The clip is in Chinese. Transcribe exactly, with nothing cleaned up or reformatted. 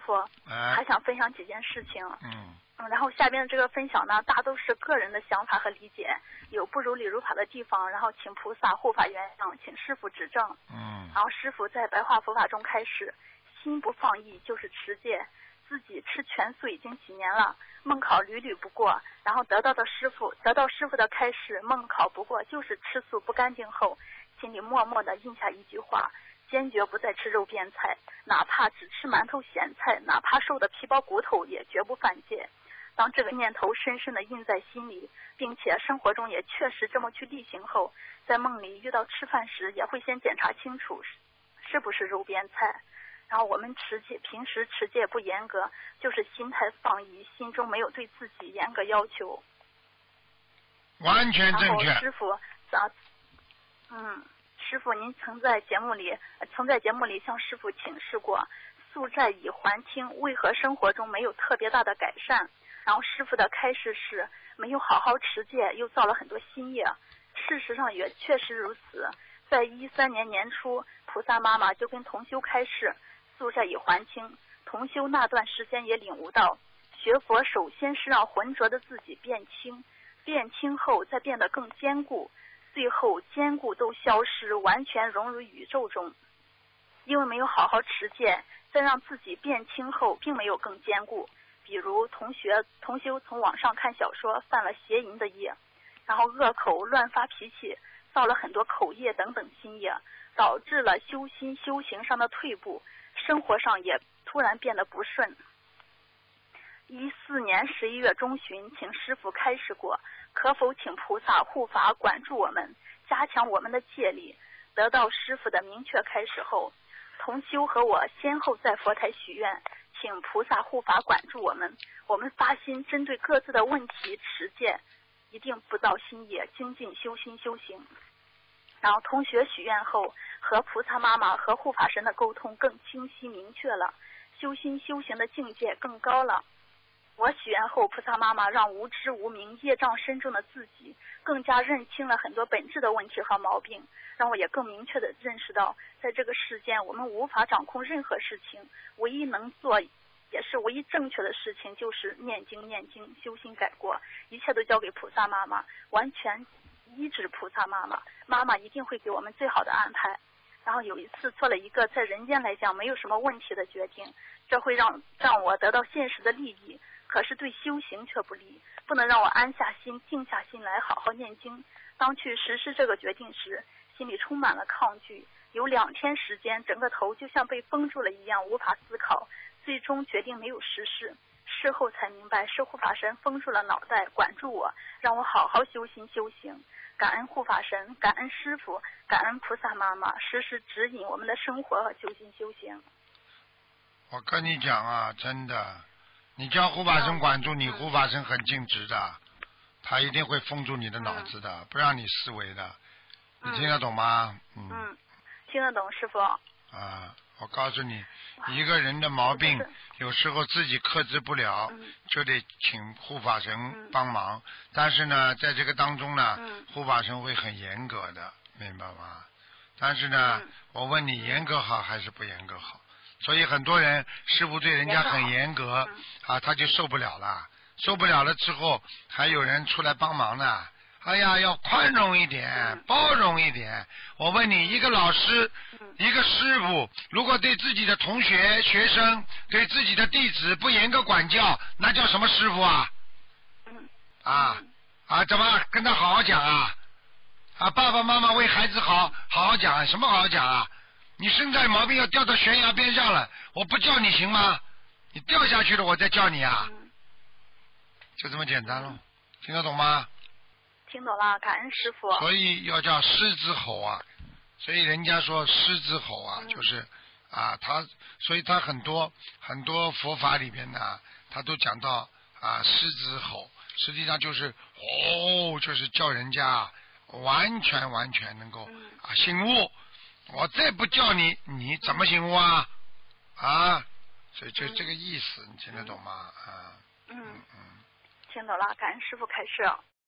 傅， 哎还想分享几件事情。 嗯嗯，然后下边的这个分享呢，大都是个人的想法和理解，有不如理如法的地方，然后请菩萨护法原谅，请师傅指正。 嗯然后师傅在白话佛法中开始，心不放逸就是持戒，自己吃全素已经几年了，梦考屡屡不过，然后得到的师傅得到师傅的开示，梦考不过就是吃素不干净后，心里默默的印下一句话，坚决不再吃肉边菜，哪怕只吃馒头咸菜，哪怕瘦的皮包骨头也绝不犯戒。当这个念头深深的印在心里，并且生活中也确实这么去例行后，在梦里遇到吃饭时也会先检查清楚是不是肉边菜。然后我们持戒，平时持戒不严格，就是心态放逸，心中没有对自己严格要求。 完全正确。 然后师傅啊，嗯，师傅您曾在节目里曾在节目里向师傅请示过，宿债已还清，为何生活中没有特别大的改善？然后师傅的开示是没有好好持戒，又造了很多新业。事实上也确实如此。在一三年年初，菩萨妈妈就跟同修开示，宿债已还清。同修那段时间也领悟到，学佛首先是让浑浊的自己变轻，变轻后再变得更坚固，最后坚固都消失，完全融入宇宙中。因为没有好好持戒，再让自己变轻后，并没有更坚固。比如同学同修从网上看小说犯了邪淫的业，然后恶口乱发脾气，造了很多口业等等新业，导致了修心修行上的退步，生活上也突然变得不顺。一四年十一月中旬，请师父开示过，可否请菩萨护法管住我们，加强我们的戒律。得到师父的明确开示后，同修和我先后在佛台许愿，请菩萨护法管住我们。我们发心针对各自的问题持戒，一定不造新业，精进修心修行。然后同学许愿后，和菩萨妈妈和护法神的沟通更清晰明确了，修心修行的境界更高了。我许愿后，菩萨妈妈让无知无明业障深重的自己更加认清了很多本质的问题和毛病，让我也更明确地认识到，在这个世间我们无法掌控任何事情，唯一能做也是唯一正确的事情就是念经念经，修心改过，一切都交给菩萨妈妈，完全依止菩萨妈妈，妈妈一定会给我们最好的安排。然后有一次做了一个在人间来讲没有什么问题的决定，这会让让我得到现实的利益，可是对修行却不利，不能让我安下心静下心来好好念经。当去实施这个决定时，心里充满了抗拒，有两天时间整个头就像被封住了一样，无法思考，最终决定没有实施。事后才明白是护法神封住了脑袋，管住我，让我好好修心修行。感恩护法神，感恩师父，感恩菩萨妈妈，时时指引我们的生活和修心修行。 我跟你讲啊，真的，你叫护法神管住你，护法神很尽职的，他一定会封住你的脑子的，不让你思维的。你听得懂吗？嗯， 嗯，听得懂，师父。 啊，我告诉你，一个人的毛病有时候自己克制不了， 嗯、 就得请护法神帮忙、嗯、但是呢在这个当中呢、嗯、护法神会很严格的，明白吗？但是呢、嗯、我问你，严格好还是不严格好？所以很多人师父对人家很严格、嗯、啊，他就受不了了，受不了了之后还有人出来帮忙呢。哎呀，要宽容一点，包容一点。我问你，一个老师，一个师傅，如果对自己的同学、学生，对自己的弟子不严格管教，那叫什么师傅啊？啊啊，怎么跟他好好讲啊？啊，爸爸妈妈为孩子好，好好讲，什么好好讲啊？你身上有毛病要掉到悬崖边上了，我不叫你行吗？你掉下去了，我再叫你啊，就这么简单了，听得懂吗？ 听懂了，感恩师父。 所以要叫狮子吼啊，所以人家说狮子吼啊，嗯、就是啊，他所以他很多很多佛法里边呢，他都讲到啊狮子吼，实际上就是哦，就是叫人家完全完全能够啊醒悟。我再不叫你，你怎么醒悟啊？啊，所以就这个意思，你听得懂吗？啊， 嗯嗯，听懂了，感恩师父开示。